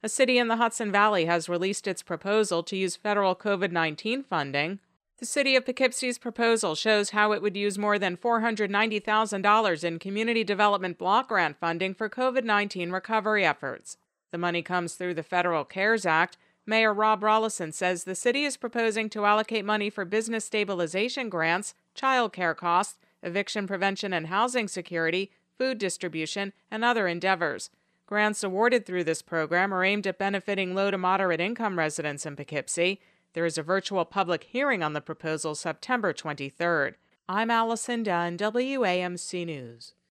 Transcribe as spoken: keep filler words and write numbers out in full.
A city in the Hudson Valley has released its proposal to use federal COVID nineteen funding. The city of Poughkeepsie's proposal shows how it would use more than four hundred ninety thousand dollars in community development block grant funding for COVID nineteen recovery efforts. The money comes through the Federal CARES Act. Mayor Rob Rollison says the city is proposing to allocate money for business stabilization grants, child care costs, eviction prevention and housing security, food distribution, and other endeavors. Grants awarded through this program are aimed at benefiting low to moderate income residents in Poughkeepsie. There is a virtual public hearing on the proposal September twenty-third. I'm Allison Dunn, W A M C News.